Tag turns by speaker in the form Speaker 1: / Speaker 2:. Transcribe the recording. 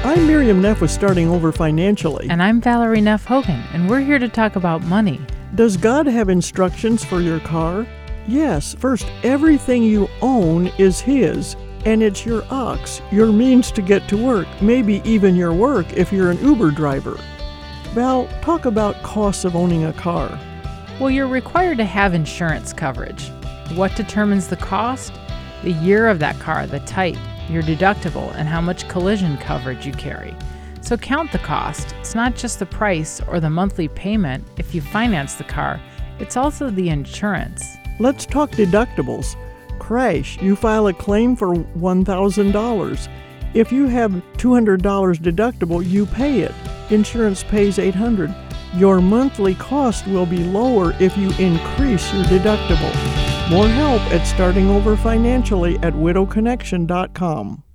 Speaker 1: I'm Miriam Neff with Starting Over Financially.
Speaker 2: And I'm Valerie Neff Hogan, and we're here to talk about money.
Speaker 1: Does God have instructions for your car? Yes. First, everything you own is His, and it's your ox, your means to get to work, maybe even your work if you're an Uber driver. Val, talk about costs of owning a car.
Speaker 2: Well, you're required to have insurance coverage. What determines the cost? The year of that car, the type, your deductible, and how much collision coverage you carry. So count the cost. It's not just the price or the monthly payment if you finance the car, it's also the insurance.
Speaker 1: Let's talk deductibles. Crash, you file a claim for $1,000. If you have $200 deductible, you pay it. Insurance pays $800. Your monthly cost will be lower if you increase your deductible. More help at Starting Over Financially at widowconnection.com.